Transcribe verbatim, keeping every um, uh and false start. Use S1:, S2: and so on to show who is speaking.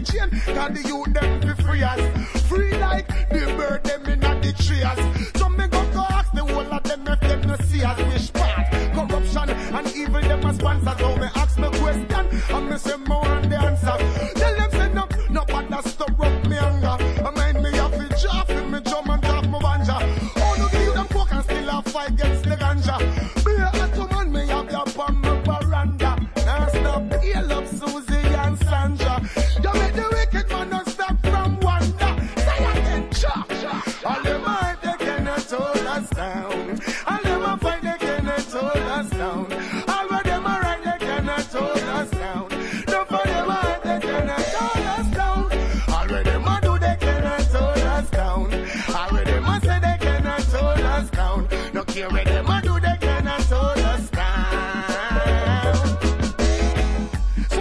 S1: chain. Cause the youth them be free as. Free like the bird them in the trees. So me go to ask the whole of them if them no see us wish part. Corruption and evil them a sponsor. So me ask me question and me say more and the answer. Tell them say no, no bother stir up me anger. I mind me have to drop in me drum and drop my banja. All of the youth them coke and still a fight against the ganja. Be a hot woman me have your bomb my veranda. Now stop, heal up Susie and Sandra. You make the wicked man not stop from wonder. Say again, chop. All them hype they cannot hold us down. All them a fight they cannot hold us down. All of them a right they cannot hold us down. Don't for them hype they cannot hold us down. All of them a do they cannot hold us down. All of them a say they cannot hold us down. No care where